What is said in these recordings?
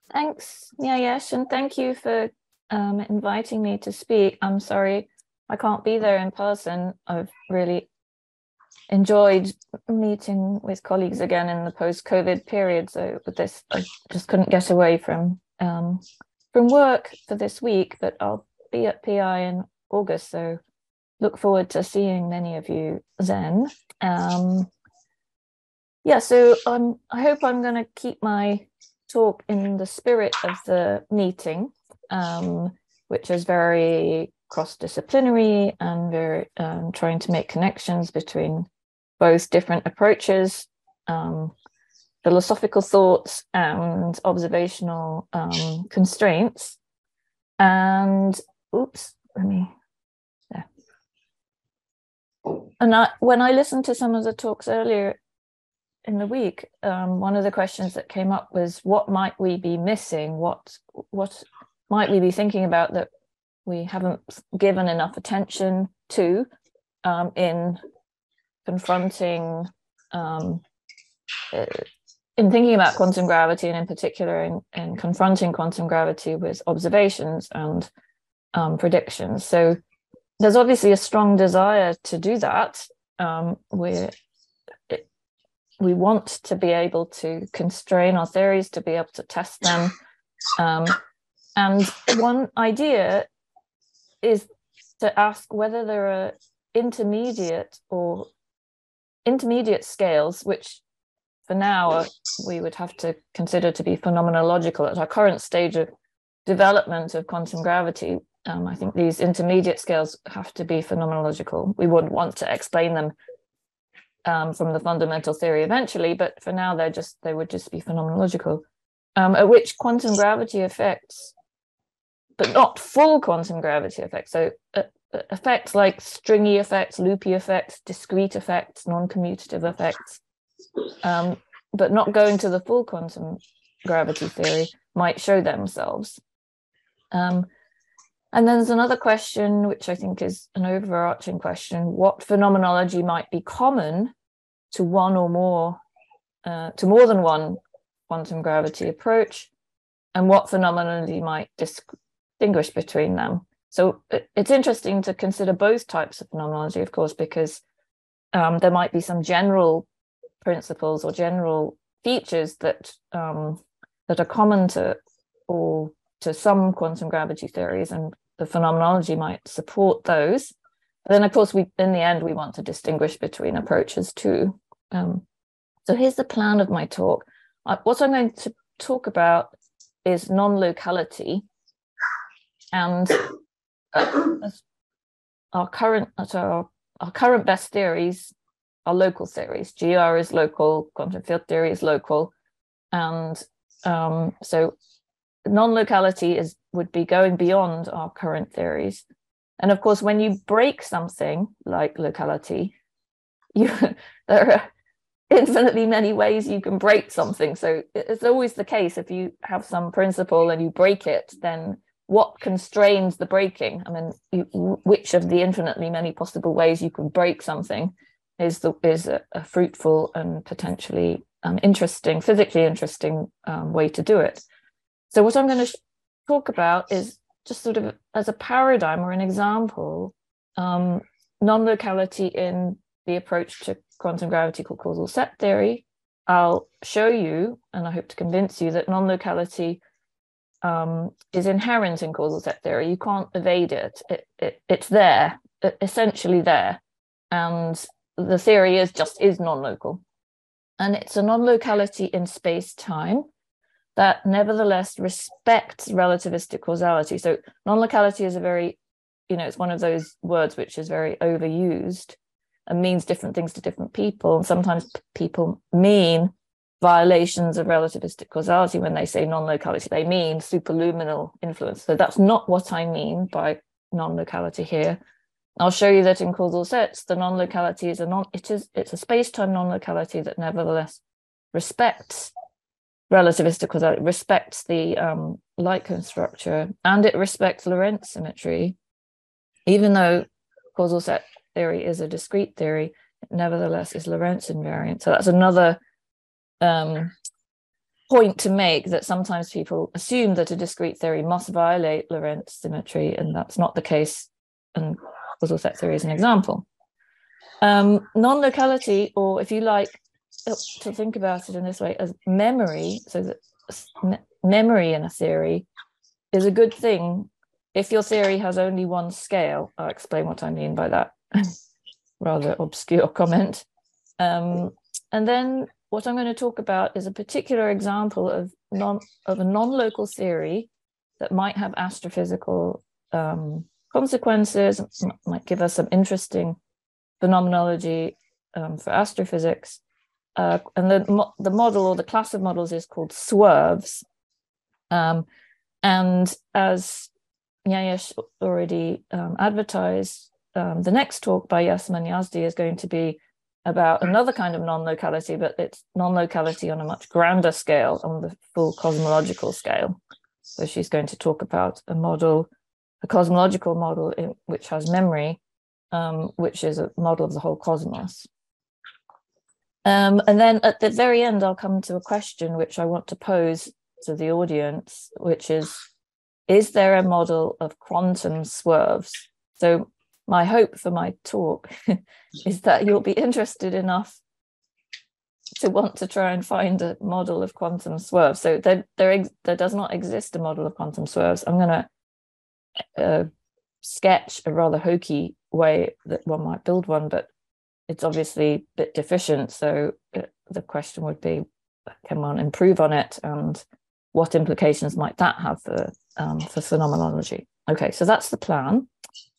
Thanks, Nyayesh, and thank you for inviting me to speak. I'm sorry I can't be there in person. I've really enjoyed meeting with colleagues again in the post-COVID period. So with this, I just couldn't get away from work for this week, but I'll be at PI in August. So look forward to seeing many of you then. Yeah, so I hope I'm going to keep my talk in the spirit of the meeting, which is very cross-disciplinary and very trying to make connections between both different approaches, philosophical thoughts and observational constraints. And oops, let me there. And when I listened to some of the talks earlier in the week, one of the questions that came up was, what might we be missing? What might we be thinking about that we haven't given enough attention to in confronting, in thinking about quantum gravity, and in particular in confronting quantum gravity with observations and predictions. So there's obviously a strong desire to do that. We want to be able to constrain our theories, to be able to test them. And one idea is to ask whether there are intermediate scales, which for now we would have to consider to be phenomenological at our current stage of development of quantum gravity. I think these intermediate scales have to be phenomenological. We would want to explain them from the fundamental theory eventually, but for now they would just be phenomenological, at which quantum gravity effects, but not full quantum gravity effects, so effects like stringy effects, loopy effects, discrete effects, non-commutative effects, but not going to the full quantum gravity theory, might show themselves. And then there's another question, which I think is an overarching question: what phenomenology might be common to one or more, to more than one quantum gravity approach, and what phenomenology might distinguish between them? So it's interesting to consider both types of phenomenology, of course, because there might be some general principles or general features that are common to some quantum gravity theories, and the phenomenology might support those. But then, of course, in the end, we want to distinguish between approaches too. So here's the plan of my talk. What I'm going to talk about is non-locality, and our current best theories are local theories. GR is local, quantum field theory is local, and so non-locality would be going beyond our current theories. And of course, when you break something like locality, there are infinitely many ways you can break something. So it's always the case, if you have some principle and you break it, then what constrains the breaking? I mean, which of the infinitely many possible ways you can break something is a fruitful and potentially interesting, physically interesting way to do it. So what I'm going to talk about is just sort of as a paradigm or an example, non-locality in the approach to quantum gravity called causal set theory. I'll show you, and I hope to convince you, that non-locality is inherent in causal set theory. You can't evade it. It's there, essentially there. And the theory is non-local. And it's a non-locality in space-time that nevertheless respects relativistic causality. So non-locality is it's one of those words which is very overused and means different things to different people. And sometimes people mean violations of relativistic causality when they say non-locality. They mean superluminal influence. So that's not what I mean by non-locality here. I'll show you that in causal sets, the non-locality is it's a space-time non-locality that nevertheless respects relativistic causality, likes the light cone structure, and it respects Lorentz symmetry. Even though causal set theory is a discrete theory, it nevertheless is Lorentz invariant. So that's another point to make that sometimes people assume that a discrete theory must violate Lorentz symmetry, and that's not the case. And causal set theory is an example. Non-locality, or if you like to think about it in this way, as memory, so that memory in a theory is a good thing if your theory has only one scale. I'll explain what I mean by that. Rather obscure comment. And then what I'm going to talk about is a particular example of a non-local theory that might have astrophysical consequences, might give us some interesting phenomenology for astrophysics. And the model, or the class of models, is called swerves. And as Nyayesh already advertised, the next talk by Yasemin Yazdi is going to be about another kind of non-locality, but it's non-locality on a much grander scale, on the full cosmological scale. So she's going to talk about a model, a cosmological model which has memory, which is a model of the whole cosmos. And then at the very end, I'll come to a question which I want to pose to the audience, which is there a model of quantum swerves? So my hope for my talk is that you'll be interested enough to want to try and find a model of quantum swerves. So there does not exist a model of quantum swerves. I'm going to sketch a rather hokey way that one might build one, but it's obviously a bit deficient. So the question would be, can one improve on it, and what implications might that have for phenomenology? Okay, so that's the plan.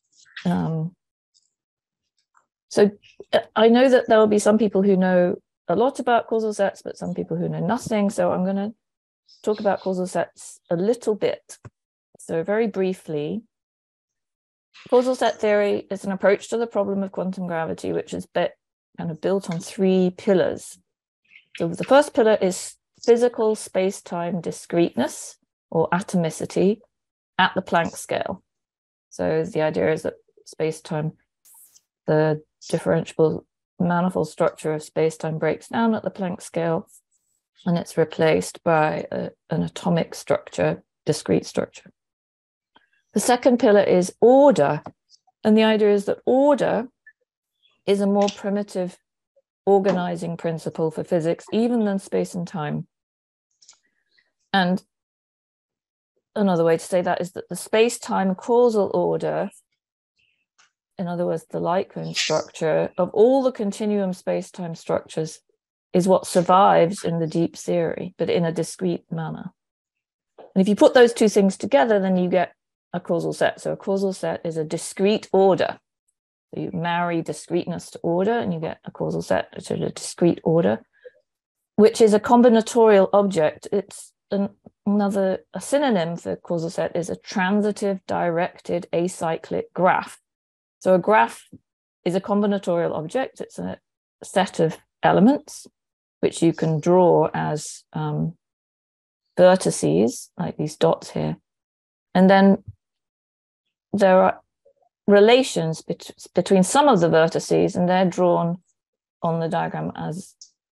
So I know that there will be some people who know a lot about causal sets, but some people who know nothing. So I'm going to talk about causal sets a little bit. So very briefly, causal set theory is an approach to the problem of quantum gravity, which is kind of built on three pillars. So the first pillar is physical space-time discreteness, or atomicity, at the Planck scale. So the idea is that space-time, the differentiable manifold structure of space-time breaks down at the Planck scale, and it's replaced by an atomic structure, discrete structure. The second pillar is order, and the idea is that order is a more primitive organizing principle for physics, even than space and time. And another way to say that is that the space-time causal order, in other words, the light cone structure of all the continuum space-time structures, is what survives in the deep theory, but in a discrete manner. And if you put those two things together, then you get a causal set. So a causal set is a discrete order. So you marry discreteness to order, and you get a causal set, which is a discrete order, which is a combinatorial object. It's a synonym for causal set is a transitive directed acyclic graph. So a graph is a combinatorial object. It's a set of elements which you can draw as vertices, like these dots here. And then there are relations between some of the vertices, and they're drawn on the diagram as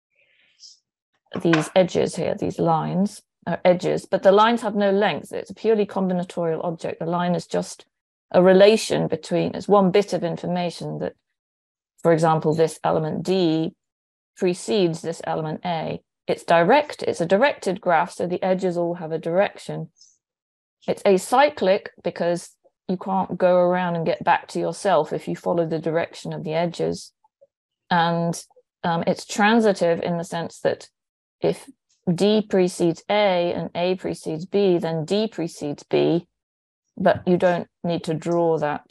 these edges here. These lines are edges, but the lines have no length. It's a purely combinatorial object. The line is just a relation between, it's one bit of information that, for example, this element D precedes this element A. It's a directed graph, so the edges all have a direction. It's acyclic because you can't go around and get back to yourself if you follow the direction of the edges. And it's transitive in the sense that if D precedes A and A precedes B, then D precedes B, but you don't need to draw that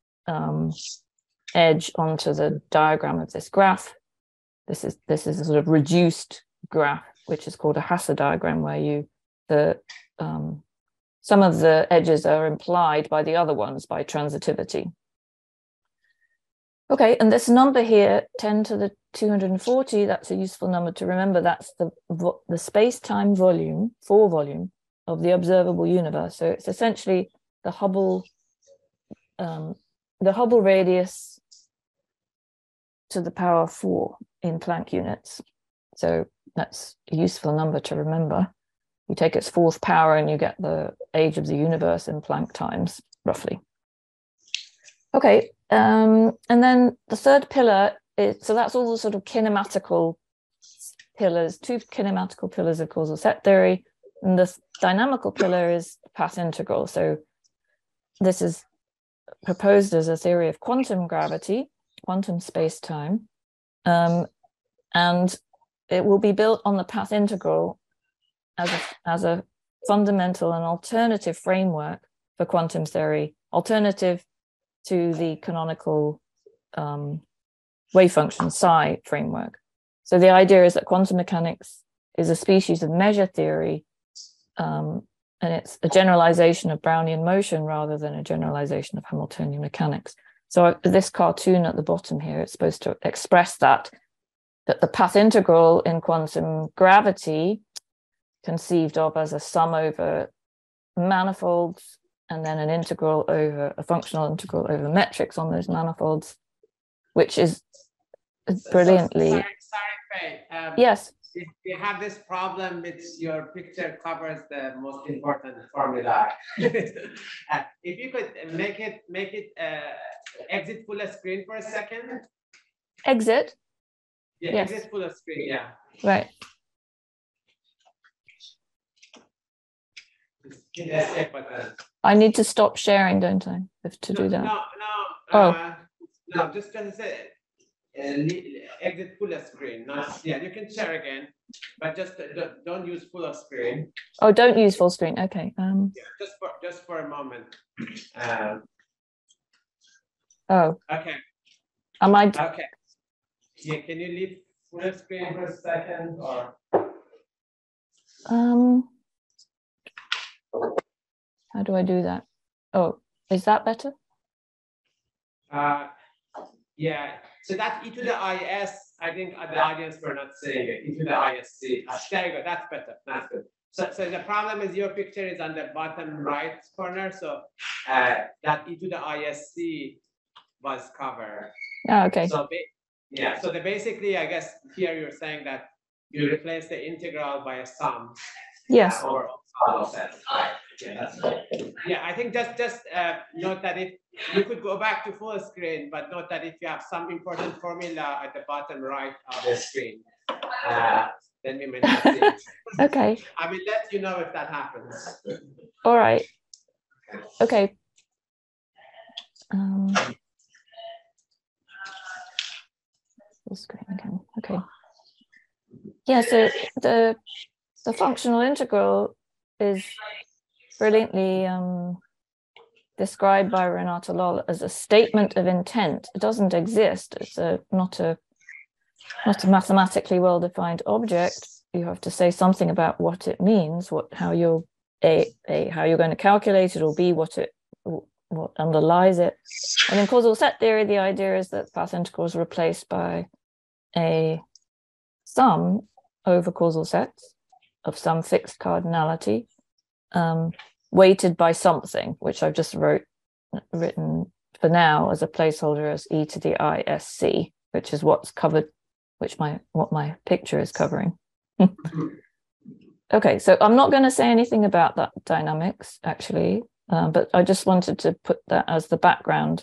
edge onto the diagram of this graph. This is a sort of reduced graph, which is called a Hasse diagram, where some of the edges are implied by the other ones by transitivity. Okay, and this number here, 10 to the 240, that's a useful number to remember. That's the space-time volume, volume of the observable universe. So it's essentially the Hubble radius to the power 4 in Planck units. So that's a useful number to remember. you take its fourth power and you get the age of the universe in Planck times, roughly. Okay, and then the third pillar is, so that's all the sort of kinematical pillars, two kinematical pillars of causal set theory. And the dynamical pillar is path integral. So this is proposed as a theory of quantum gravity, quantum space-time, and it will be built on the path integral as a fundamental and alternative framework for quantum theory, alternative to the canonical wave function psi framework. So the idea is that quantum mechanics is a species of measure theory, and it's a generalization of Brownian motion rather than a generalization of Hamiltonian mechanics. So this cartoon at the bottom here, it's supposed to express that the path integral in quantum gravity, conceived of as a sum over manifolds and then an integral over a functional integral over metrics on those manifolds, which is brilliantly. Sorry, Faye. Yes. If you have this problem, it's your picture covers the most important formula. If you could make it exit full screen for a second. Exit. Yeah, yes. Exit full screen. Yeah. Right. Hit the escape button. I need to stop sharing, don't I, to do that? No, just say exit full screen. Yeah, you can share again, but just don't use full screen. Oh, don't use full screen. Okay. Yeah, just for a moment. Oh. Okay. Am I? Okay. Yeah, can you leave full screen for a second, or? How do I do that? Oh, is that better? Yeah. So that's e to the is. I think the audience were not saying it. E to the isc. There you go. That's better. That's good. So the problem is your picture is on the bottom right corner. So that e to the isc was covered. Oh, okay. So yeah. So basically, I guess here you're saying that you replace the integral by a sum. Yes. Or set. Right. Yeah, that's right. Yeah, I think just note that if you could go back to full screen, but note that if you have some important formula at the bottom right of the screen, then we may not see it. Okay. I will let you know if that happens. All right. Okay. Full screen again. Okay. Yeah. So the functional integral is brilliantly described by Renata Loll as a statement of intent. It doesn't exist. It's not a mathematically well-defined object. You have to say something about what it means, how you're how you're going to calculate it, or B, what underlies it. And in causal set theory, the idea is that path integral is replaced by a sum over causal sets of some fixed cardinality, weighted by something, which I've just written for now as a placeholder as e to the isc, which is what's covered, what my picture is covering. Okay, so I'm not going to say anything about that dynamics actually, but I just wanted to put that as the background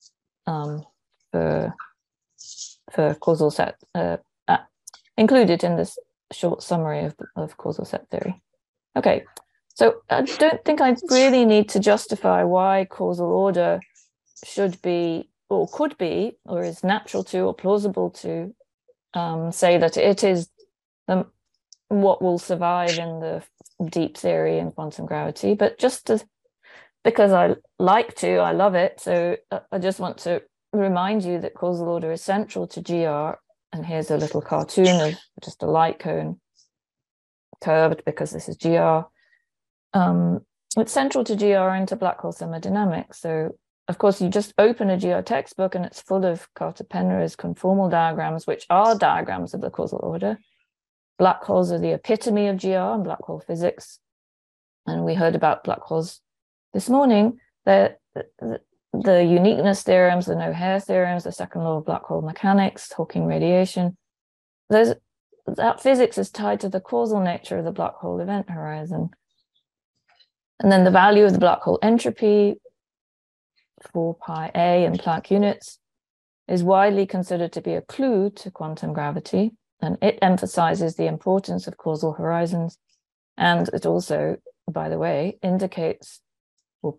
for causal set, included in this short summary of causal set theory. Okay, so I don't think I really need to justify why causal order should be, or could be, or is natural to, or plausible to say that it is what will survive in the deep theory in quantum gravity, but just because I love it. So I just want to remind you that causal order is central to GR. And here's a little cartoon of just a light cone curved because this is GR. It's central to GR and to black hole thermodynamics. So of course you just open a GR textbook and it's full of Carter-Penrose conformal diagrams, which are diagrams of the causal order. Black holes are the epitome of GR and black hole physics. And we heard about black holes this morning. The uniqueness theorems, the no-hair theorems, the second law of black hole mechanics, Hawking radiation. There's that physics is tied to the causal nature of the black hole event horizon. And then the value of the black hole entropy, 4 pi a in Planck units, is widely considered to be a clue to quantum gravity, and it emphasizes the importance of causal horizons. And it also, by the way, indicates or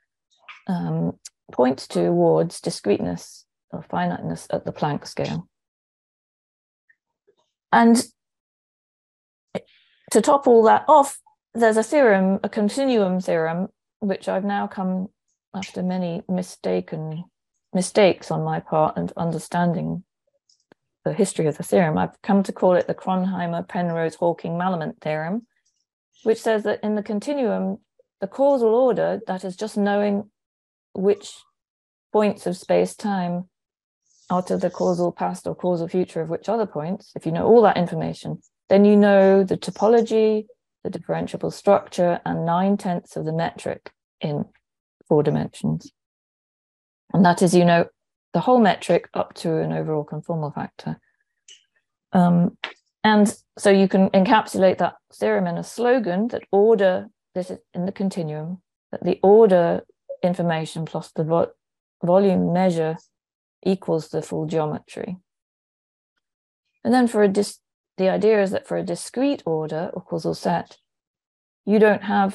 points towards discreteness or finiteness at the Planck scale. And to top all that off, there's a theorem, a continuum theorem, which I've now come, after many mistakes on my part and understanding the history of the theorem, I've come to call it the Cronheimer-Penrose-Hawking-Malamud theorem, which says that in the continuum, the causal order, that is just knowing which points of space-time are to the causal past or causal future of which other points, if you know all that information, then you know the topology, the differentiable structure, and 9/10 of the metric in 4 dimensions. And that is, you know, the whole metric up to an overall conformal factor. And so you can encapsulate that theorem in a slogan that order, this is in the continuum, that the order information plus the volume measure equals the full geometry. And then for the idea is that for a discrete order or causal set, you don't have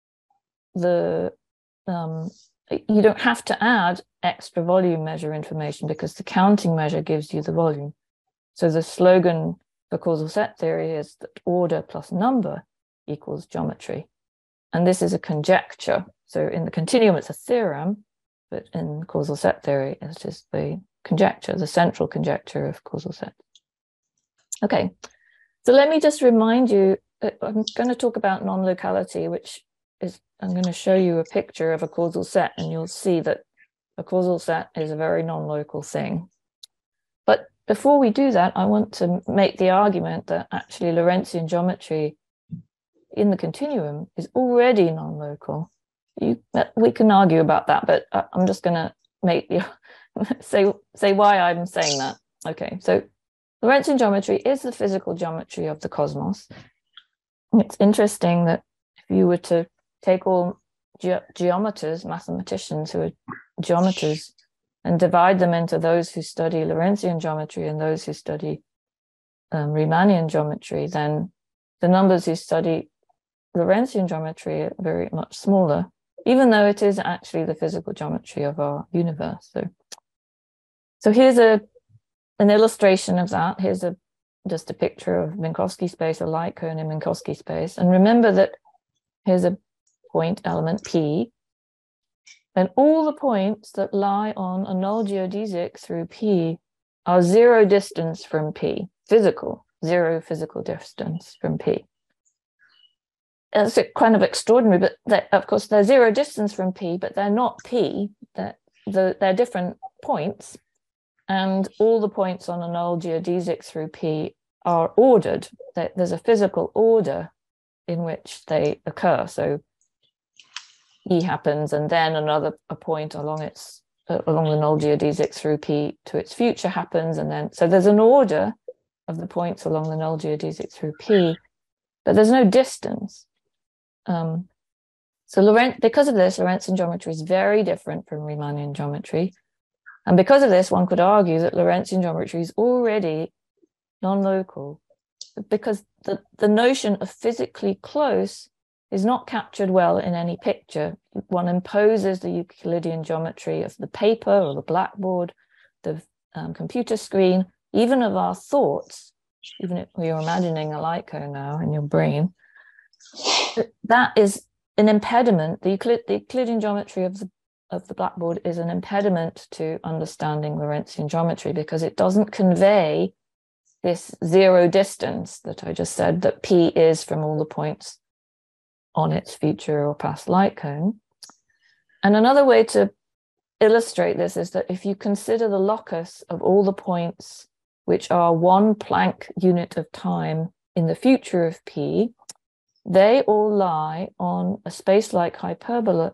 you don't have to add extra volume measure information because the counting measure gives you the volume. So the slogan for causal set theory is that order plus number equals geometry. And this is a conjecture. So in the continuum, it's a theorem, but in causal set theory, it is the conjecture, the central conjecture of causal set. Okay, so let me just remind you, I'm going to talk about non-locality, which is, I'm going to show you a picture of a causal set, and you'll see that a causal set is a very non-local thing. But before we do that, I want to make the argument that actually Lorentzian geometry in the continuum is already non-local. We can argue about that, but I'm just going to make the say why I'm saying that. Okay, so Lorentzian geometry is the physical geometry of the cosmos. It's interesting that if you were to take all geometers, mathematicians who are geometers, and divide them into those who study Lorentzian geometry and those who study Riemannian geometry, then the numbers who study Lorentzian geometry are very much smaller, even though it is actually the physical geometry of our universe. So here's an illustration of that. Here's just a picture of Minkowski space, a light cone in Minkowski space. And remember that here's a point element P, and all the points that lie on a null geodesic through P are zero distance from P, zero physical distance from P. It's kind of extraordinary, but of course they're zero distance from P, but they're not P, they're different points, and all the points on a null geodesic through P are ordered. There's a physical order in which they occur. So E happens, and then a point along the null geodesic through P to its future happens, and then so there's an order of the points along the null geodesic through P, but there's no distance. So because of this, Lorentzian geometry is very different from Riemannian geometry, and because of this, one could argue that Lorentzian geometry is already non-local, because the notion of physically close is not captured well in any picture. One imposes the Euclidean geometry of the paper or the blackboard, the computer screen, even of our thoughts, even if you're imagining a light cone now in your brain. That is an impediment. The Euclidean geometry of the blackboard is an impediment to understanding Lorentzian geometry because it doesn't convey this zero distance that I just said that P is from all the points on its future or past light cone. And another way to illustrate this is that if you consider the locus of all the points which are 1 Planck unit of time in the future of P, they all lie on a space-like hyperboloid,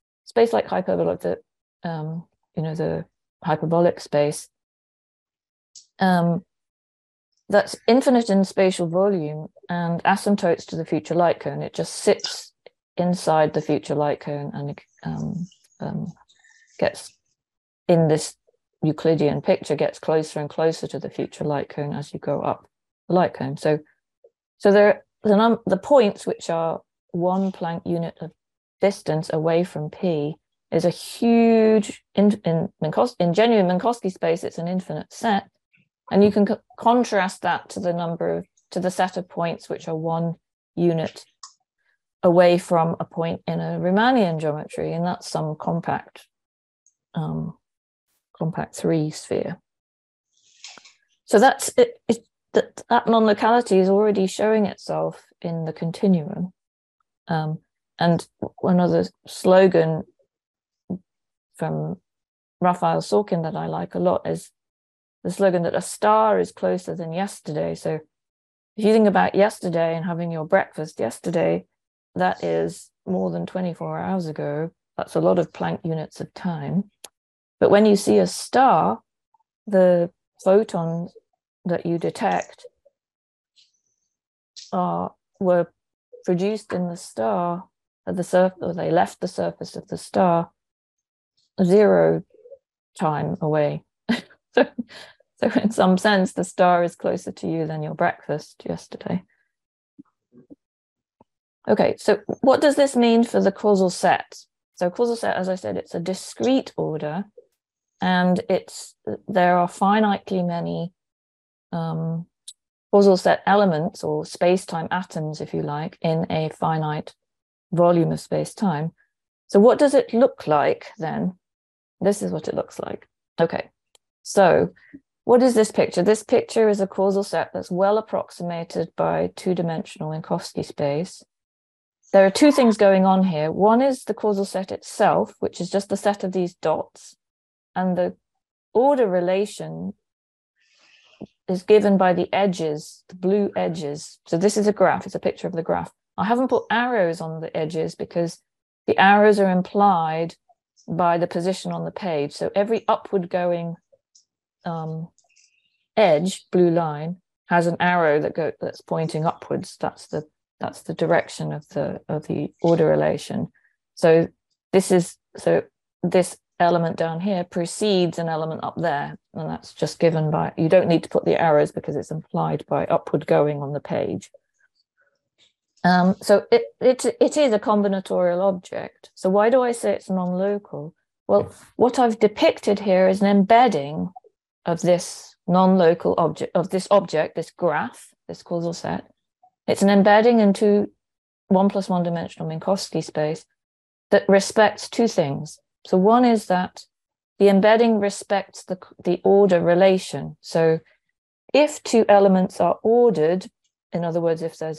space-like hyperboloid, the hyperbolic space that's infinite in spatial volume and asymptotes to the future light cone. It just sits inside the future light cone and gets, in this Euclidean picture, gets closer and closer to the future light cone as you go up the light cone. So the points, which are 1 Planck unit of distance away from P, is a huge, in genuine Minkowski space, it's an infinite set. And you can contrast that to the set of points which are 1 unit away from a point in a Riemannian geometry, and that's some compact 3 sphere. So that's it. That non-locality is already showing itself in the continuum. And one other slogan from Raphael Sorkin that I like a lot is the slogan that a star is closer than yesterday. So if you think about yesterday and having your breakfast yesterday, that is more than 24 hours ago. That's a lot of Planck units of time. But when you see a star, the photons that you detect were produced in the star at the surface, or they left the surface of the star 0 time away. So in some sense, the star is closer to you than your breakfast yesterday. Okay, so what does this mean for the causal set? So causal set, as I said, it's a discrete order, and there are finitely many causal set elements, or space-time atoms, if you like, in a finite volume of space-time. So what does it look like then? This is what it looks like. Okay, so what is this picture? This picture is a causal set that's well approximated by 2-dimensional Minkowski space. There are 2 things going on here. One is the causal set itself, which is just the set of these dots, and the order relation is given by the edges, the blue edges. So this is a graph, it's a picture of the graph. I haven't put arrows on the edges because the arrows are implied by the position on the page. So every upward going edge, blue line, has an arrow that's pointing upwards. That's the direction of the order relation. So this element down here precedes an element up there, and that's just given by, you don't need to put the arrows because it's implied by upward going on the page. So it is a combinatorial object. So why do I say it's non-local? Well, what I've depicted here is an embedding of this non-local object, this graph, this causal set. It's an embedding into 1 + 1 dimensional Minkowski space that respects 2 things. So one is that the embedding respects the order relation. So if 2 elements are ordered, in other words, if there's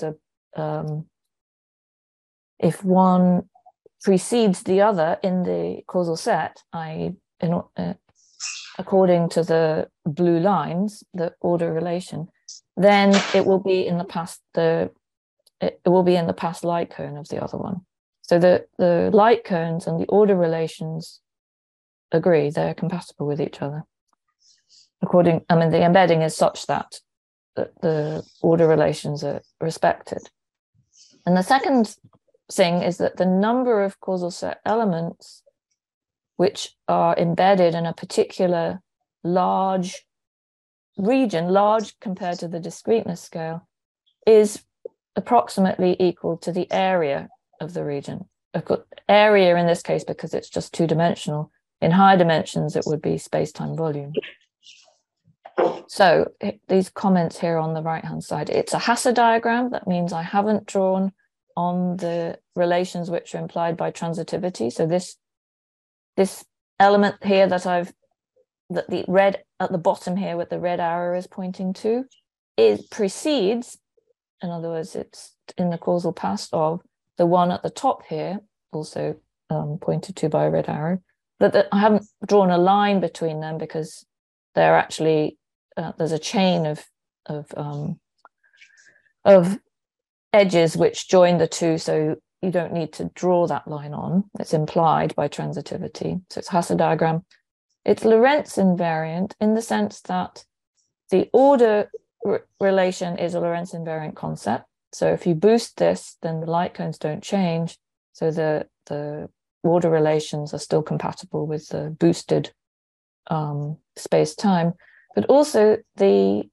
if one precedes the other in the causal set, according to the blue lines, the order relation, then it will be in the past light cone of the other one. So the light cones and the order relations agree; they're compatible with each other. The embedding is such that the order relations are respected. And the second thing is that the number of causal set elements which are embedded in a particular large region, large compared to the discreteness scale, is approximately equal to the area of the region. Area in this case because it's just 2-dimensional. In higher dimensions, it would be space-time volume. So these comments here on the right-hand side, it's a Hasse diagram. That means I haven't drawn on the relations which are implied by transitivity. So this element here that the red at the bottom here with the red arrow is pointing to, it precedes, in other words, it's in the causal past of the one at the top here, also pointed to by a red arrow. But I haven't drawn a line between them because they're actually there's a chain of edges which join the 2, so you don't need to draw that line on. It's implied by transitivity. So it's Hasse diagram. It's Lorentz invariant in the sense that the order relation is a Lorentz invariant concept. So if you boost this, then the light cones don't change. So the order relations are still compatible with the boosted space-time. But also the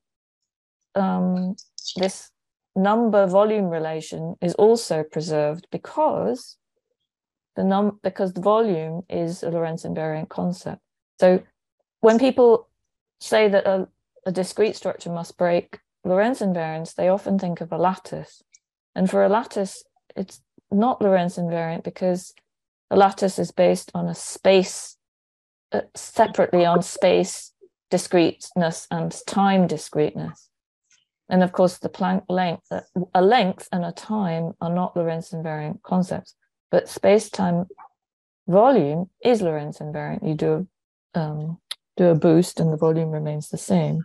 this number volume relation is also preserved because the volume is a Lorentz invariant concept. So when people say that a discrete structure must break Lorentz invariance, they often think of a lattice. And for a lattice, it's not Lorentz invariant because a lattice is based on a space, separately on space discreteness and time discreteness. And of course, the Planck length, a length and a time are not Lorentz invariant concepts, but space-time volume is Lorentz invariant. You do a boost and the volume remains the same.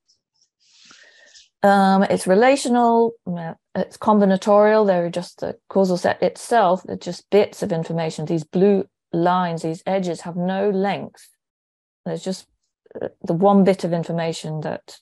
It's relational, it's combinatorial. They're just the causal set itself. They're just bits of information. These blue lines, these edges have no length. There's just the one bit of information that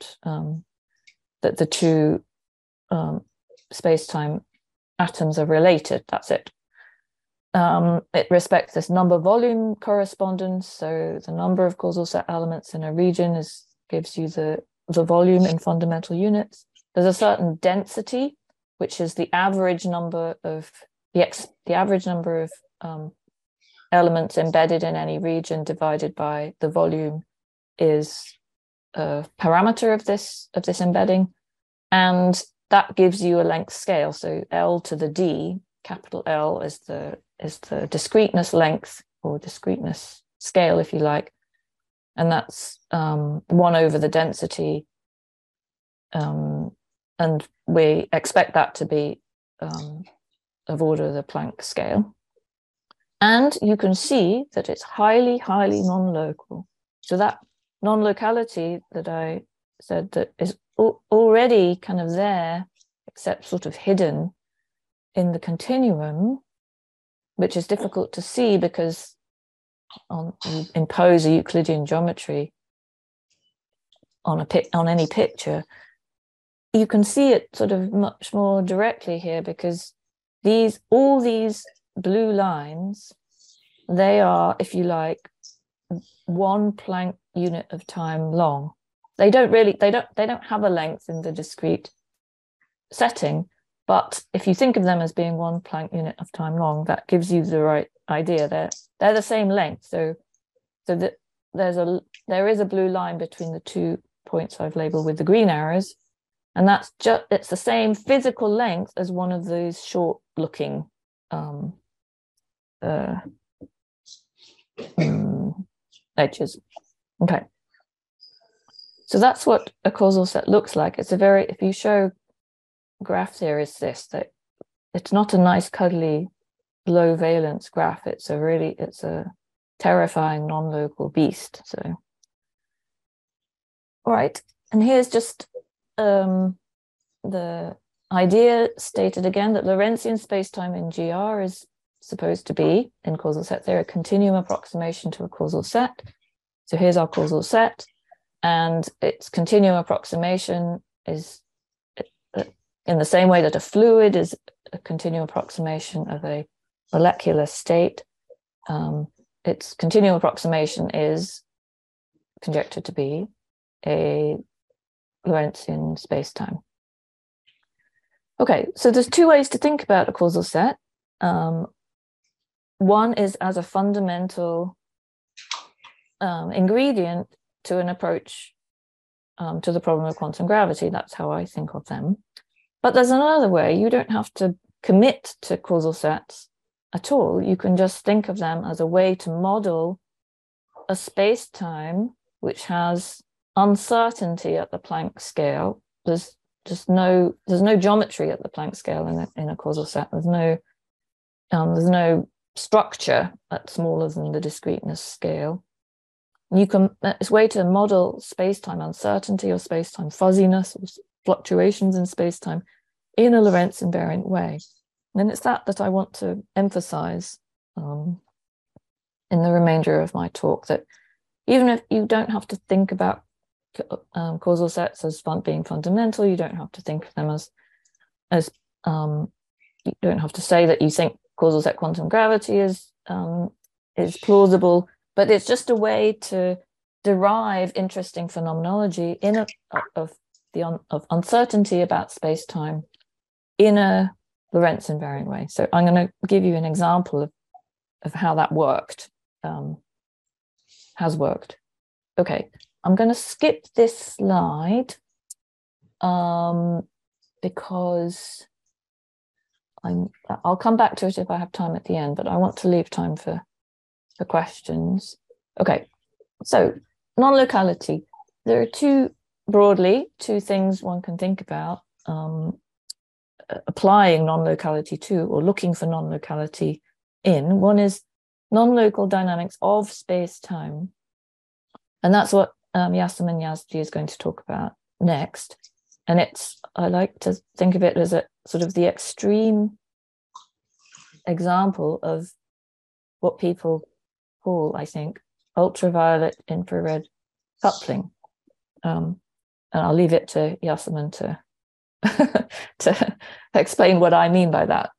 the two space-time atoms are related. That's it. It respects this number-volume correspondence. So the number of causal set elements in a region gives you the volume in fundamental units. There's a certain density, which is the average number of the average number of elements embedded in any region divided by the volume is a parameter of this embedding, and that gives you a length scale. So L to the D, capital L, is the discreteness length or discreteness scale, if you like, and that's 1 over the density, and we expect that to be of order the Planck scale. And you can see that it's highly, highly non-local. So that non-locality that I said that is already kind of there, except sort of hidden in the continuum, which is difficult to see because you impose a Euclidean geometry on any picture. You can see it sort of much more directly here because all these blue lines, they are, if you like, 1 Planck unit of time long. They don't have a length in the discrete setting, but if you think of them as being 1 Planck unit of time long, that gives you the right idea. They're the same length. So that there is a blue line between the 2 points I've labeled with the green arrows, and it's the same physical length as one of those short looking edges. Okay. So that's what a causal set looks like. If you show graph theorists this, that it's not a nice cuddly low valence graph. It's a terrifying non-local beast. So, all right. And here's just the idea stated again that Lorentzian spacetime in GR is supposed to be, in causal set theory, a continuum approximation to a causal set. So here's our causal set, and its continuum approximation is in the same way that a fluid is a continuum approximation of a molecular state. Its continuum approximation is conjectured to be a Lorentzian spacetime. Okay, so there's 2 ways to think about a causal set. One is as a fundamental ingredient to an approach to the problem of quantum gravity. That's how I think of them. But there's another way. You don't have to commit to causal sets at all. You can just think of them as a way to model a space-time which has uncertainty at the Planck scale. There's no geometry at the Planck scale in a causal set. There's no structure at smaller than the discreteness scale. It's a way to model space-time uncertainty or space-time fuzziness or fluctuations in space-time in a Lorentz invariant way. And it's that I want to emphasize in the remainder of my talk, that even if you don't have to think about causal sets as being fundamental. You don't have to think of them as you don't have to say that you think causal set quantum gravity is plausible, but it's just a way to derive interesting phenomenology of uncertainty about space-time in a Lorentz invariant way. So I'm going to give you an example of how that worked, has worked. Okay, I'm going to skip this slide because I'll come back to it if I have time at the end, but I want to leave time for questions. Okay, so non-locality. There are two things one can think about applying non-locality to, or looking for non-locality in. One is non-local dynamics of space-time. And that's what Yasemin Yazdi is going to talk about next. And I like to think of it as a sort of the extreme example of what people call, I think, ultraviolet infrared coupling. And I'll leave it to Yasemin to to explain what I mean by that.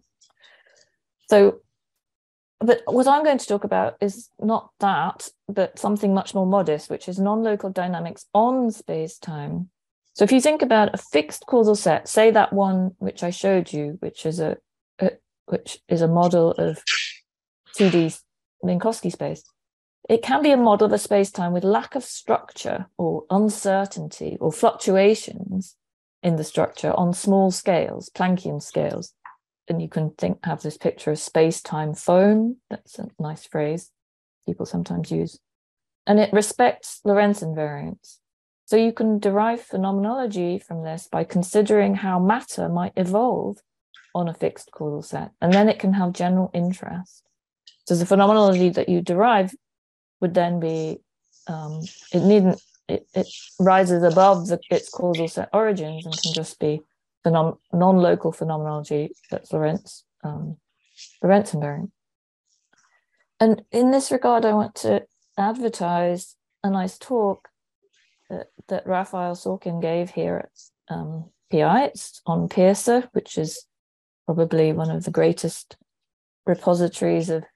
But what I'm going to talk about is not that, but something much more modest, which is non-local dynamics on space-time. So if you think about a fixed causal set, say that one which I showed you, which is a model of 2D Minkowski space, it can be a model of a space-time with lack of structure or uncertainty or fluctuations in the structure on small scales, Planckian scales. And you can have this picture of space-time foam. That's a nice phrase people sometimes use. And it respects Lorentz invariance. So you can derive phenomenology from this by considering how matter might evolve on a fixed causal set. And then it can have general interest. So the phenomenology that you derive would then be, it rises above its causal set origins and can just be non-local phenomenology that's Lorentz invariant. And in this regard, I want to advertise a nice talk that Raphael Sorkin gave here at PI. It's on Pearcer, which is probably one of the greatest repositories of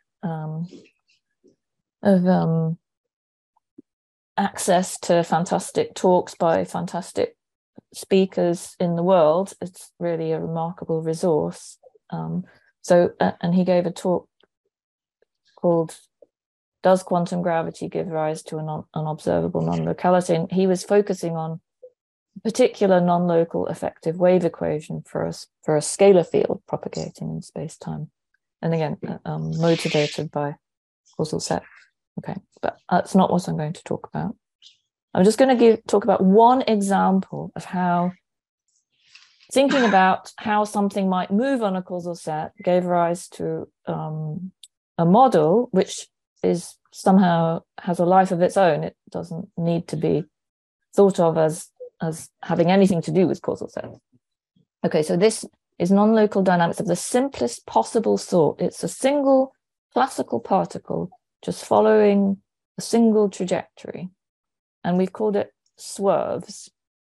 access to fantastic talks by fantastic speakers in the world. It's really a remarkable resource. And he gave a talk called "Does Quantum Gravity Give Rise to an Unobservable Non-Locality?" And he was focusing on a particular non-local effective wave equation for a scalar field propagating in space-time. And again, motivated by causal set. Okay, but that's not what I'm going to talk about. I'm just going to talk about one example of how thinking about how something might move on a causal set gave rise to a model which is somehow has a life of its own. It doesn't need to be thought of as having anything to do with causal sets. Okay, so this is non-local dynamics of the simplest possible sort. It's a single classical particle just following a single trajectory. And we've called it swerves.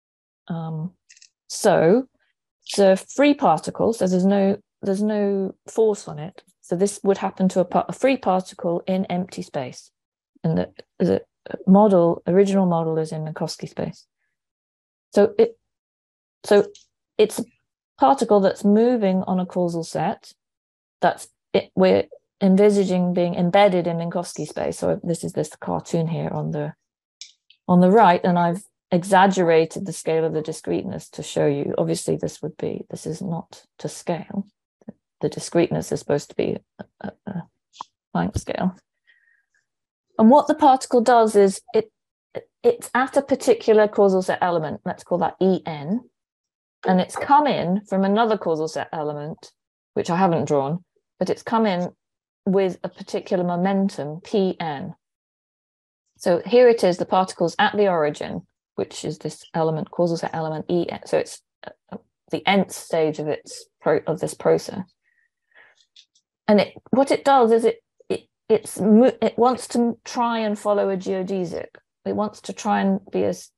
So it's a free particle, so there's no force on it. So this would happen to a free particle in empty space. And the original model is in Minkowski space. So it's a particle that's moving on a causal set. We're envisaging being embedded in Minkowski space. So this is this cartoon here on the right, and I've exaggerated the scale of the discreteness to show you. Obviously, this is not to scale. The discreteness is supposed to be a Planck scale. And what the particle does is it's at a particular causal set element. Let's call that En. And it's come in from another causal set element, which I haven't drawn, but it's come in with a particular momentum, Pn. So here it is, the particle's at the origin, which is this element, causal set element En. So it's the nth stage of this process. And what it does is it wants to try and follow a geodesic. It wants to try and be as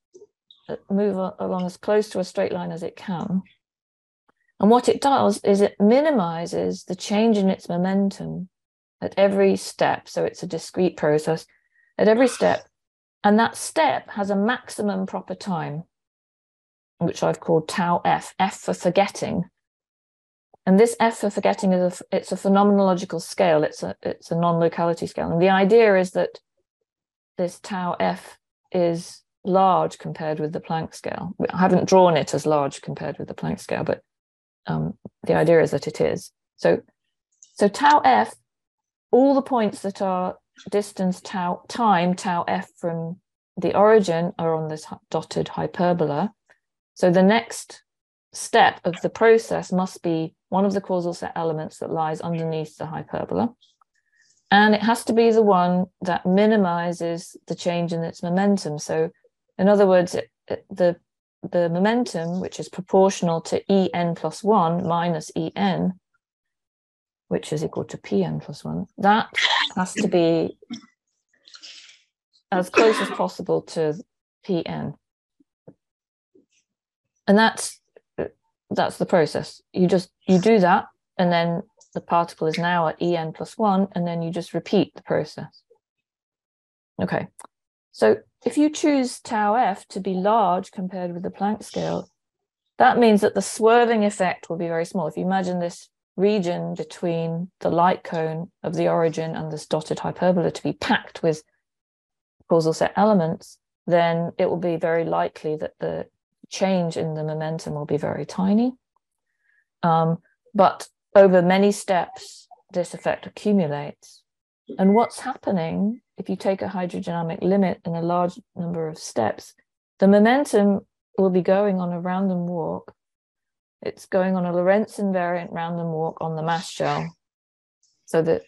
move along as close to a straight line as it can. And what it does is it minimizes the change in its momentum at every step. So it's a discrete process at every step. And that step has a maximum proper time, which I've called tau f, f for forgetting. And this f for forgetting is it's a phenomenological scale. It's a non-locality scale. And the idea is that this tau f is large compared with the Planck scale. I haven't drawn it as large compared with the Planck scale, but the idea is that it is. So tau f, all the points that are distance tau f from the origin are on this dotted hyperbola. So the next step of the process must be one of the causal set elements that lies underneath the hyperbola. And it has to be the one that minimizes the change in its momentum. So in other words, the momentum, which is proportional to En plus 1 minus En, which is equal to Pn plus 1, that has to be as close as possible to Pn. And that's the process. You do that, and then the particle is now at En plus 1, and then you just repeat the process. Okay, so if you choose tau f to be large compared with the Planck scale, that means that the swerving effect will be very small. If you imagine this region between the light cone of the origin and this dotted hyperbola to be packed with causal set elements, then it will be very likely that the change in the momentum will be very tiny. But over many steps, this effect accumulates. And what's happening, if you take a hydrodynamic limit in a large number of steps, the momentum will be going on a random walk. It's going on a Lorentz invariant random walk on the mass shell. So that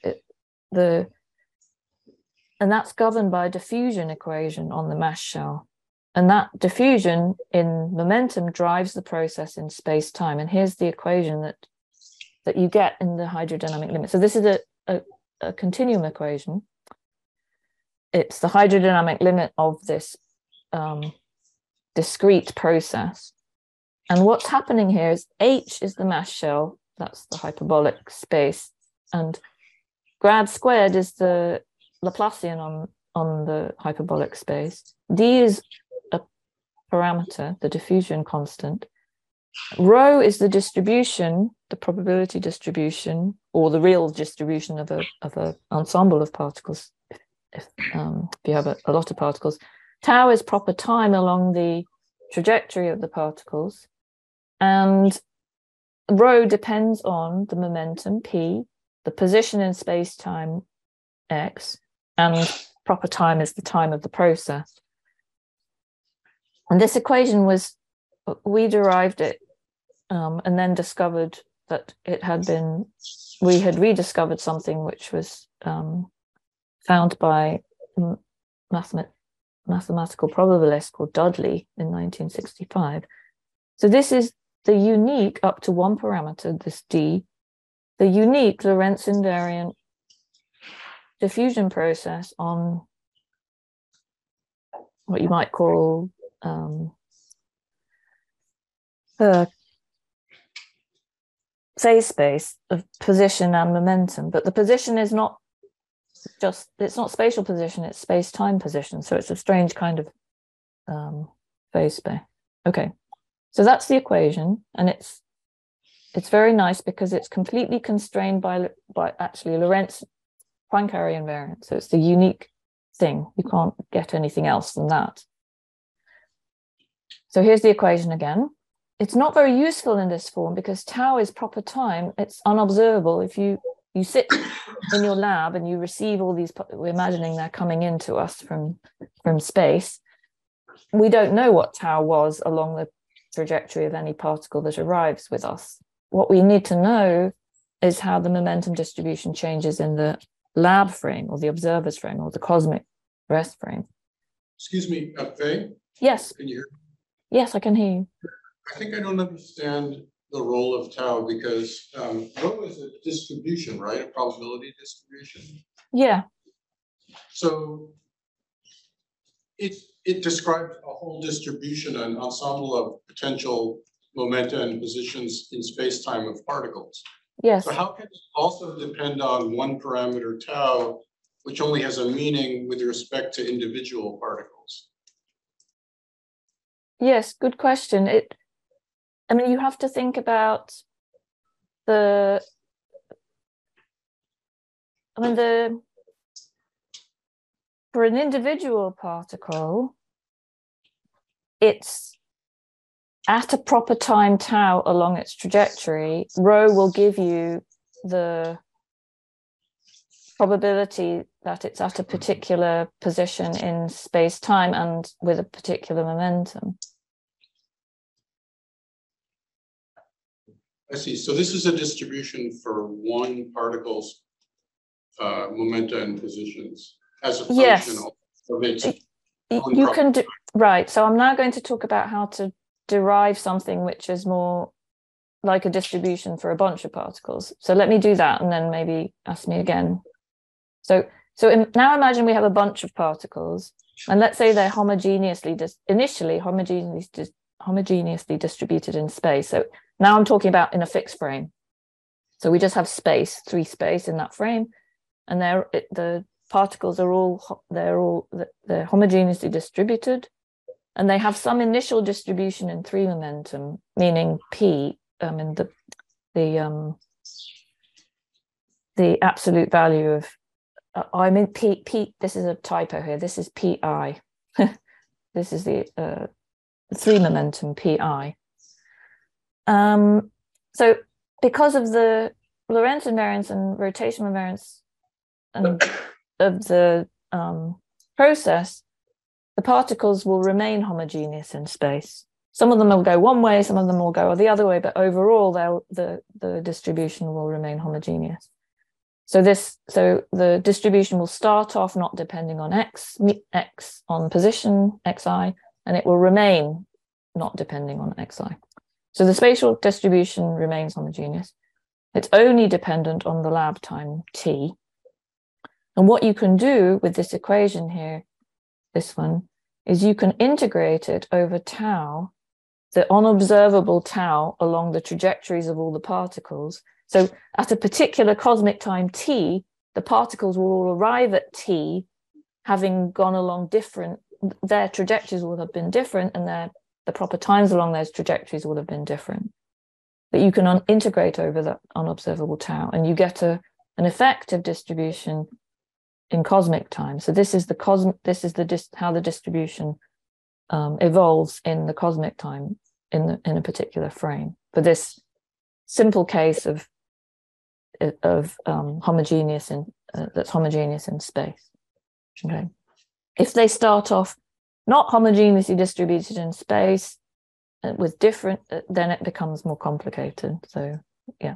and that's governed by a diffusion equation on the mass shell. And that diffusion in momentum drives the process in space-time. And here's the equation that you get in the hydrodynamic limit. So this is a continuum equation. It's the hydrodynamic limit of this discrete process. And what's happening here is H is the mass shell, that's the hyperbolic space, and grad squared is the Laplacian on the hyperbolic space. D is a parameter, the diffusion constant. Rho is the distribution, the probability distribution, or the real distribution of a ensemble of particles, if you have a lot of particles. Tau is proper time along the trajectory of the particles, and rho depends on the momentum p, the position in space-time x, and proper time is the time of the process. And this equation we derived it and then discovered that we had rediscovered something which was found by mathematical probabilist called Dudley in 1965. So this is the unique, up to one parameter, this D, the unique Lorentz invariant diffusion process on what you might call phase space of position and momentum. But the position is not it's not spatial position, it's space-time position. So it's a strange kind of phase space. Okay, so that's the equation, and it's very nice because it's completely constrained by actually Lorentz Poincare invariant. So it's the unique thing. You can't get anything else than that. So here's the equation again. It's not very useful in this form because tau is proper time. It's unobservable. If you sit in your lab and you receive all these, we're imagining they're coming into us from space. We don't know what tau was along the trajectory of any particle that arrives with us. What we need to know is how the momentum distribution changes in the lab frame or the observer's frame or the cosmic rest frame. Excuse me, Faye? Yes. Can you hear me? Yes, I can hear you. I think I don't understand the role of tau because rho is a distribution, right? A probability distribution. Yeah. So it describes a whole distribution, an ensemble of potential momenta and positions in space-time of particles. Yes. So how can it also depend on one parameter tau, which only has a meaning with respect to individual particles? Yes, good question. I mean, you have to think about for an individual particle, it's at a proper time tau along its trajectory, rho will give you the probability that it's at a particular position in space-time and with a particular momentum. I see. So this is a distribution for one particle's momenta and positions as a function of its own you can do right. So I'm now going to talk about how to derive something which is more like a distribution for a bunch of particles. So let me do that and then maybe ask me again. So now imagine we have a bunch of particles, and let's say they're initially homogeneously distributed in space. So now I'm talking about in a fixed frame. So we just have free space in that frame, and the particles are they're homogeneously distributed, and they have some initial distribution in 3 momentum, meaning p. The absolute value of p. This is a typo here. This is pi. This is the 3 momentum pi. So because of the Lorentz invariance and rotational invariance of the process, the particles will remain homogeneous in space. Some of them will go one way, some of them will go the other way, but overall the distribution will remain homogeneous. So the distribution will start off not depending on x on position xi, and it will remain not depending on xi. So the spatial distribution remains homogeneous. It's only dependent on the lab time t. And what you can do with this equation here, this one, is you can integrate it over tau, the unobservable tau along the trajectories of all the particles. So at a particular cosmic time t, the particles will all arrive at t, having gone along their trajectories will have been different, and the proper times along those trajectories will have been different. But you can integrate over that unobservable tau, and you get an effective distribution in cosmic time. So this is how the distribution evolves in the cosmic time in a particular frame for this simple case of homogeneous that's homogeneous in space. Okay, if they start off not homogeneously distributed in space with different, then it becomes more complicated. So yeah.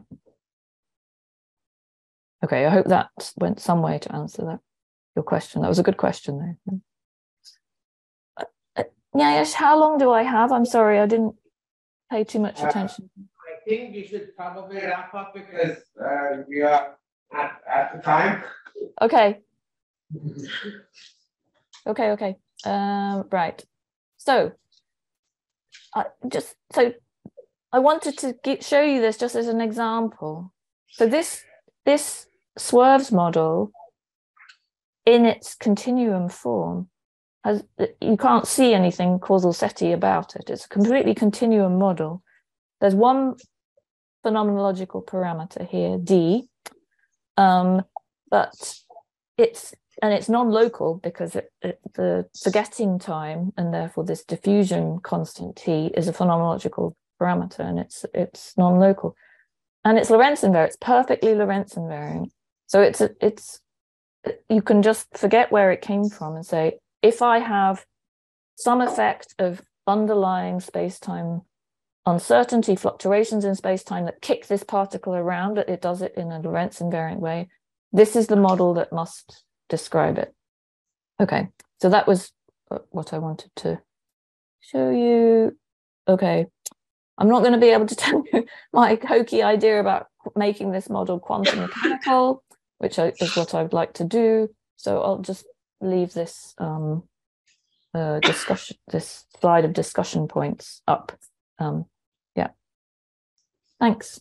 Okay, I hope that went some way to answer your question. That was a good question though. Nyayesh, how long do I have? I'm sorry, I didn't pay too much attention. I think you should probably wrap up because we are at the time. Okay. Okay. Right. So I wanted to show you this just as an example. So this Swerves model in its continuum form you can't see anything causal seti about it. It's a completely continuum model. There's one phenomenological parameter here, d, but it's non-local because the forgetting time and therefore this diffusion constant t is a phenomenological parameter, and it's non-local, and it's Lorentz invariant. It's perfectly Lorentz invariant. So it's you can just forget where it came from and say, if I have some effect of underlying space-time uncertainty, fluctuations in space-time that kick this particle around, it does it in a Lorentz invariant way, this is the model that must describe it. Okay, so that was what I wanted to show you. Okay, I'm not going to be able to tell you my hokey idea about making this model quantum mechanical, which is what I would like to do. So I'll just leave this discussion, this slide of discussion points up. Yeah, thanks.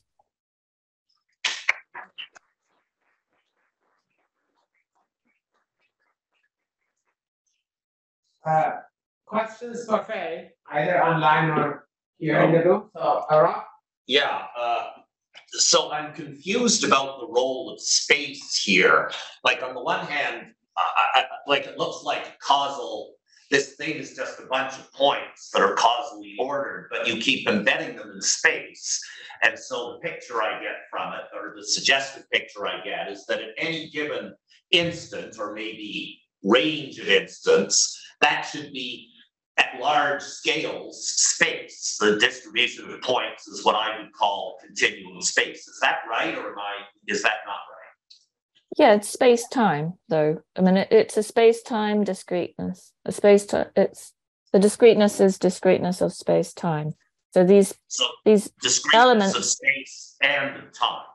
Questions for Faye, either online or here in the room? So, Aram? Yeah, so I'm confused about the role of space here. Like on the one hand, like it looks like causal, this thing is just a bunch of points that are causally ordered, but you keep embedding them in space. And so the picture I get from it, or the suggested picture I get, is that at any given instant, or maybe range of instants, that should be at large scales space. The distribution of points is what I would call continuum space. Is that right, or is that not right? Yeah, it's space-time, though. I mean, it's a space-time discreteness. The discreteness is discreteness of space-time. So these elements of space and time.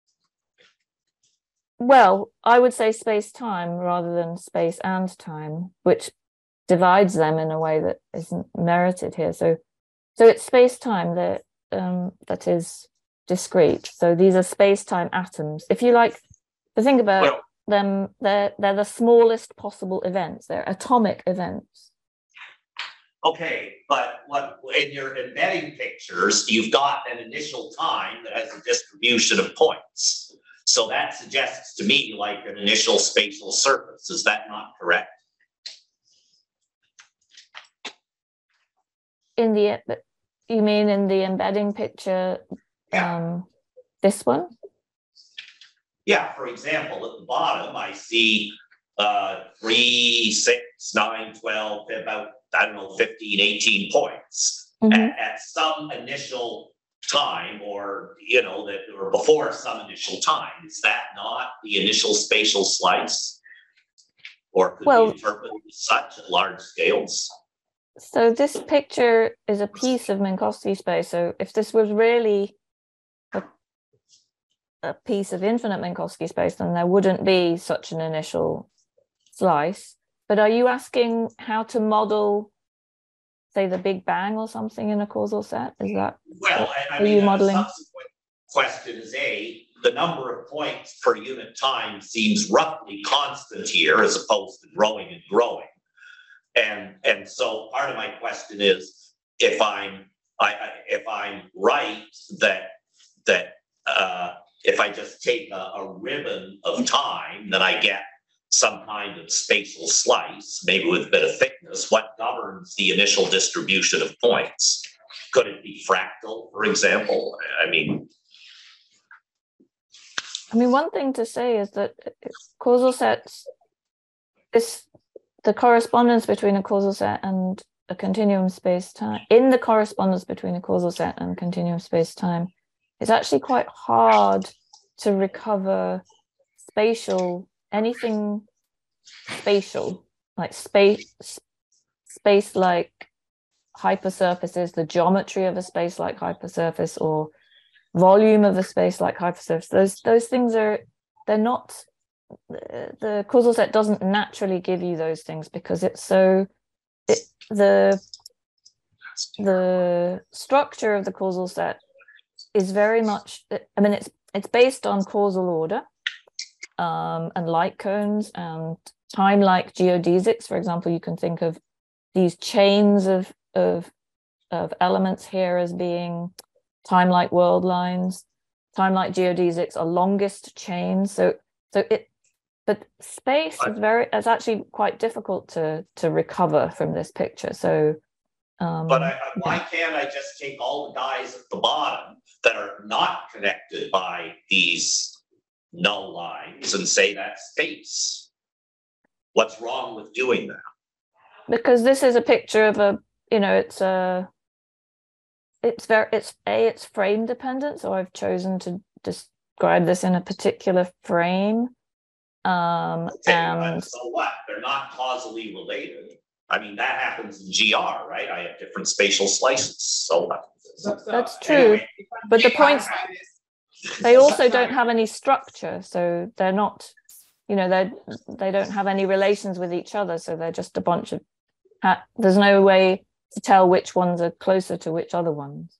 Well, I would say space-time rather than space and time, which divides them in a way that isn't merited here. So it's space-time that is discrete. So these are space-time atoms. If you like to think about them, they're the smallest possible events. They're atomic events. Okay, but in your embedding pictures, you've got an initial time that has a distribution of points. So that suggests to me like an initial spatial surface. Is that not correct? You mean in the embedding picture, this one? Yeah, for example, at the bottom, I see 3, 6, 9, 12, about, 15, 18 points at some initial time, or, or before some initial time. Is that not the initial spatial slice? Or could be interpreted as such at large scales? So this picture is a piece of Minkowski space. So if this was really a piece of infinite Minkowski space, then there wouldn't be such an initial slice. But are you asking how to model, say, the Big Bang or something in a causal set? Is that I mean, modeling? The subsequent question is the number of points per unit time seems roughly constant here as opposed to growing and growing. And so part of my question is, if I'm right that if I just take a ribbon of time, then I get some kind of spatial slice, maybe with a bit of thickness. What governs the initial distribution of points? Could it be fractal, for example? I mean, one thing to say is that causal sets, the correspondence between a causal set and a continuum space-time, in the correspondence between a causal set and continuum space-time, it's actually quite hard to recover anything spatial, like space-like hypersurfaces, the geometry of a space-like hypersurface, or volume of a space-like hypersurface. Those things they're not. The causal set doesn't naturally give you those things because the structure of the causal set is very much, it's based on causal order and light cones and time-like geodesics. For example, you can think of these chains of elements here as being time-like world lines. Time-like geodesics are longest chains. But space is actually quite difficult to recover from this picture. So, but why can't I just take all the guys at the bottom that are not connected by these null lines and say that's space? What's wrong with doing that? Because this is a picture of it's frame dependent. So I've chosen to describe this in a particular frame. And so what? They're not causally related. I mean, that happens in GR, right? I have different spatial slices. So that's true. Anyway, but the points, they also don't have any structure. So they're not, they don't have any relations with each other. So they're just a bunch of there's no way to tell which ones are closer to which other ones.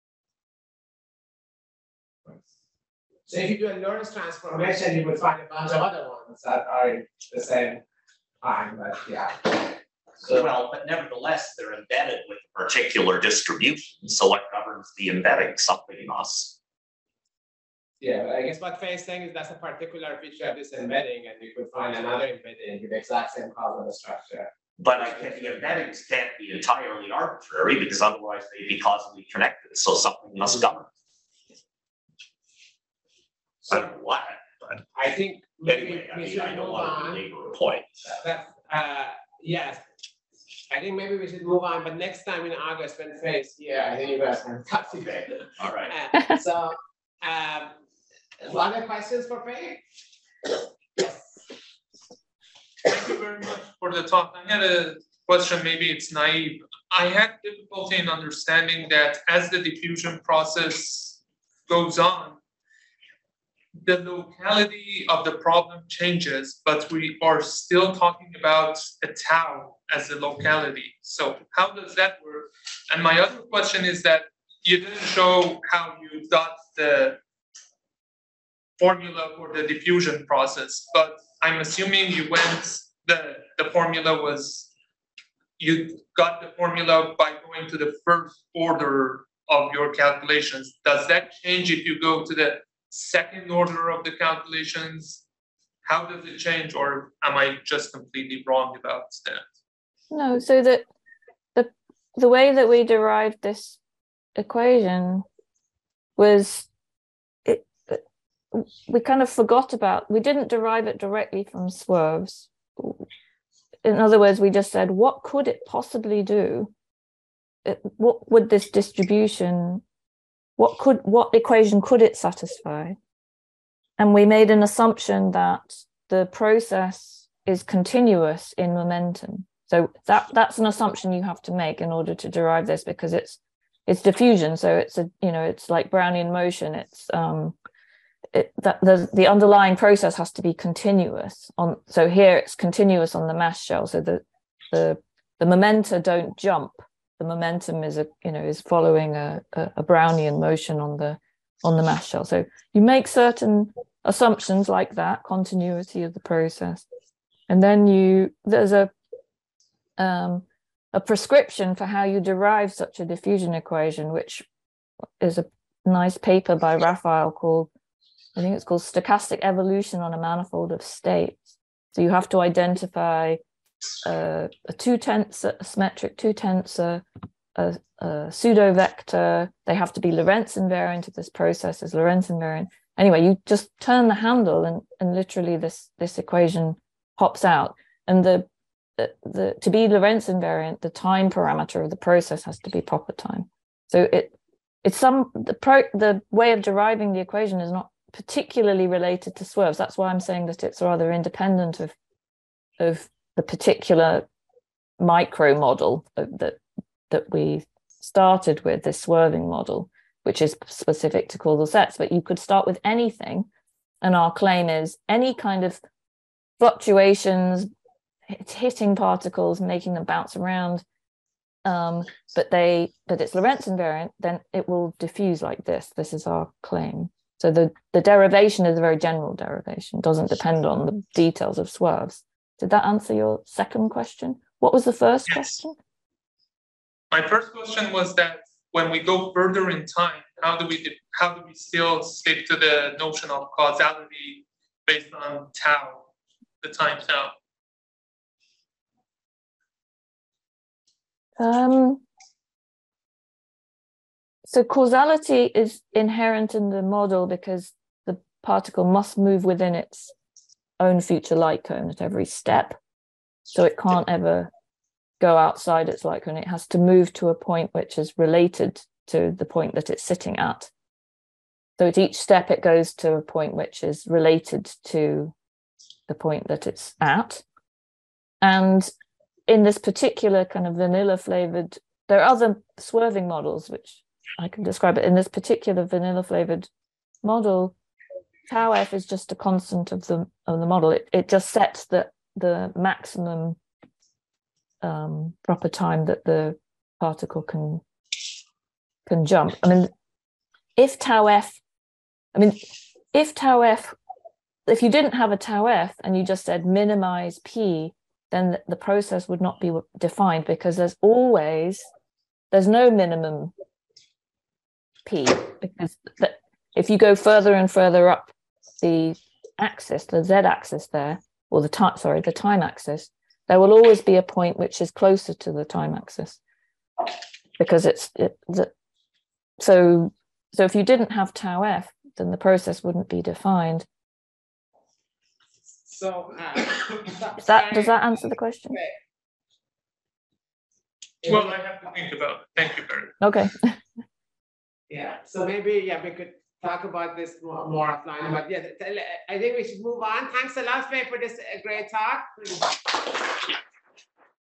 So if you do a Lorentz transformation, you would find a bunch of other ones that are the same time, but yeah. So, well, but nevertheless, they're embedded with a particular distribution. So what governs the embedding? Something else. Yeah, but I guess what Faye is saying is that's a particular feature of this embedding, and you could find another embedding with the exact same causal structure. But the embeddings can't be entirely arbitrary because otherwise they'd be causally connected. So something must govern. I don't know what, but I think maybe anyway, we should I don't move want to on. belabor a point. Yes, I think maybe we should move on, but next time in August when Faye is here, I think you guys can talk together. All right. So, other questions for Faye? Yes. Thank you very much for the talk. I had a question, maybe it's naive. I had difficulty in understanding that as the diffusion process goes on, the locality of the problem changes, but we are still talking about a tau as a locality. So how does that work? And my other question is that you didn't show how you got the formula for the diffusion process, but I'm assuming you went, the formula was, you got the formula by going to the first order of your calculations. Does that change if you go to the second order of the calculations? How does it change, or am I just completely wrong about that? No, so that the way that we derived this equation was we kind of forgot about, we didn't derive it directly from swerves. In other words, we just said, what could it possibly do? What would this distribution, what equation could it satisfy? And we made an assumption that the process is continuous in momentum. So that's an assumption you have to make in order to derive this, because it's diffusion. So it's it's like Brownian motion. It's the underlying process has to be continuous on. So here it's continuous on the mass shell. So the momenta don't jump. The momentum is is following a Brownian motion on the mass shell. So you make certain assumptions like that, continuity of the process, and then there's a prescription for how you derive such a diffusion equation, which is a nice paper by Raphael called, I think it's called Stochastic Evolution on a Manifold of States. So you have to identify a two-tensor, a symmetric two-tensor, a pseudo-vector. They have to be Lorentz invariant if this process is Lorentz invariant. Anyway, you just turn the handle and literally this equation pops out. And to be Lorentz invariant, the time parameter of the process has to be proper time. So the way of deriving the equation is not particularly related to swerves. That's why I'm saying that it's rather independent of the particular micro model that we started with, this swerving model, which is specific to causal sets. But you could start with anything, and our claim is any kind of fluctuations, hitting particles, making them bounce around, but it's Lorentz invariant, then it will diffuse like this. This is our claim. So the derivation is a very general derivation, doesn't depend on the details of swerves. Did that answer your second question? What was the first question? My first question was that when we go further in time, how do we still stick to the notion of causality based on tau, the time tau? So causality is inherent in the model because the particle must move within its own future light cone at every step. So it can't ever go outside its light cone. It has to move to a point which is related to the point that it's sitting at. So at each step it goes to a point which is related to the point that it's at. And in this particular kind of vanilla flavored, there are other swerving models which I can describe it. In this particular vanilla flavored model, tau f is just a constant of the model. It just sets the maximum proper time that the particle can jump. I mean, if tau f, if you didn't have a tau f and you just said minimize p, then the process would not be defined, because there's no minimum p, because if you go further and further up the axis, the z-axis there, or the time axis, there will always be a point which is closer to the time axis, because so if you didn't have tau f, then the process wouldn't be defined. So does that answer the question? Well, I have to think about it. Thank you very much. Okay. Yeah, so maybe we could talk about this more offline, but yeah, I think we should move on. Thanks a lot, Faye, for this great talk.